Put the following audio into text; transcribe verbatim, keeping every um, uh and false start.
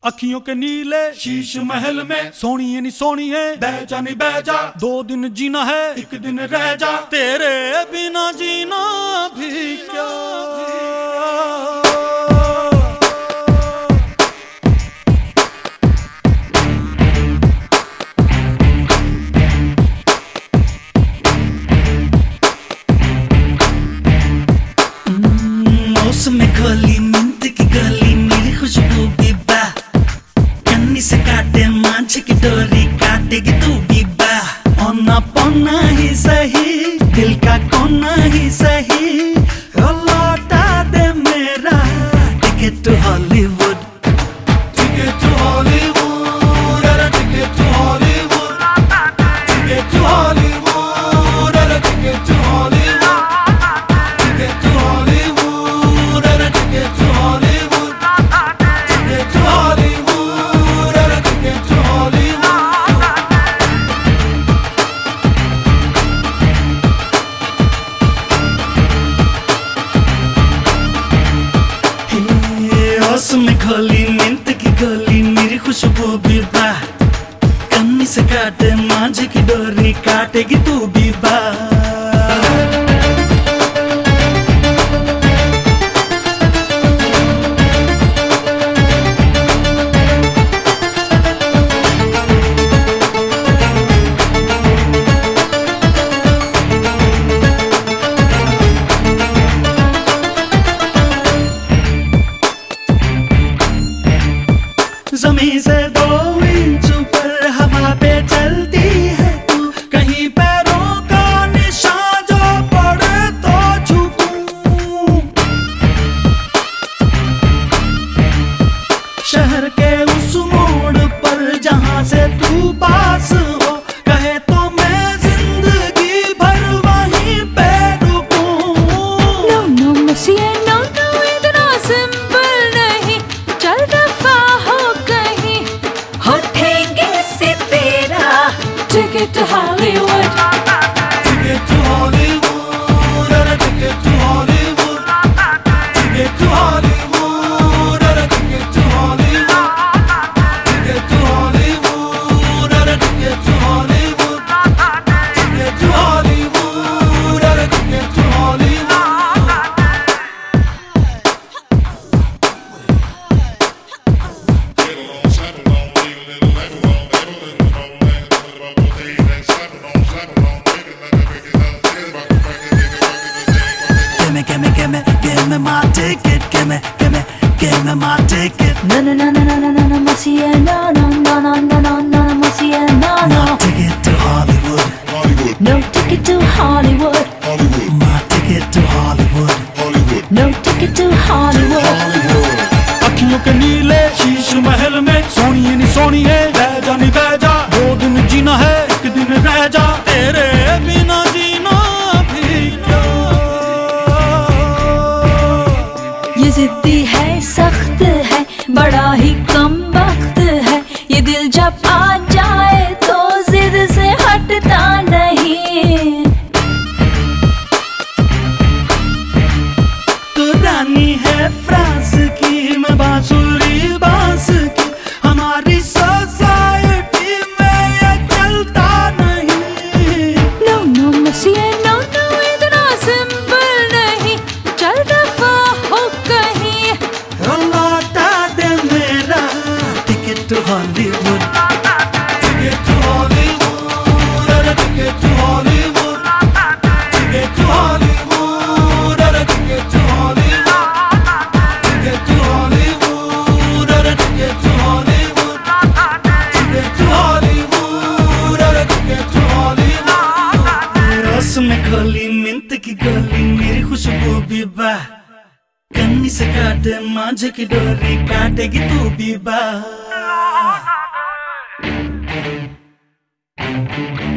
अखियों के नीले शीश महल में सोनी है नी सोनी है बैजा नी बैजा दो दिन जीना है एक दिन रह जा तेरे बिना जीना भी क्या में खोली मिंट की गली मेरी खुशबू भी बा कन्नी से काटे मांझ की डोरी काटेगी तू भी बा औना पौना ही सही दिल का कोना ही सही लौटा दे मेरा ticket to Hollywood ticket to Hollywood अरे ticket to Hollywood ticket to Hollywood अरे ticket to Hollywood ticket to Hollywood में खोली मिंट की गोली मेरी खुशबू भी बा कन्नी से काटे मांझ की डोरी काटेगी तू भी बा ज़मीन से दो इंच ऊपर हवा पे चलती है तू कहीं पैरों का निशान जो पड़े तो झुकूं शहर के उस मोड़ पर जहां से तू पास हो कहे तो मैं जिंदगी भर वहीं पे रुकूं। No no मुझे no no इतना सिंपल नहीं चल दफा Ticket to Hollywood. Ticket to Hollywood. Ticket to Hollywood. Ticket to Hollywood. Ticket to Hollywood. Ticket to Hollywood. Ticket to Hollywood. Ticket to Hollywood. Ticket to Hollywood. Give me, give me, give me my ticket. Give me, give me, give me my ticket. No, no, no, no, no, no, no, no, Monsieur, no, no, no, no, no, no, no, Monsieur, no, no. My ticket to Hollywood. Hollywood. No ticket to Hollywood. Hollywood. My ticket to Hollywood. Hollywood. No ticket to Hollywood. Hollywood. अखियों के नीले शीश महल में सोनी है नी सोनी है बैजा नी बैजा दो दिन जीना है एक दिन रह जा तेरे बिना जीना भी क्या ये जिद्दी है सख्त है बड़ा ही कम वक्त है ये दिल जब आ जाए तो जिद से हटता नहीं तू रानी है फ्रांस की मैं बांसुरी बांस की हमारी सोसाइटी में ये चलता नहीं। No no मुझे no no इतना सिंपल नहीं चल दफा हो कहीं लौटा दे मेरा ticket to Hollywood ticket to Hollywood ticket to Hollywood ticket to Hollywood ticket to Hollywood ticket to Hollywood ticket to Hollywood ticket to Hollywood ticket to Hollywood रस में खोली मिंट की गोली मेरी खुशबू भी बा कन्नी से काटे मांझ की डोरी काटेगी तू भी बा।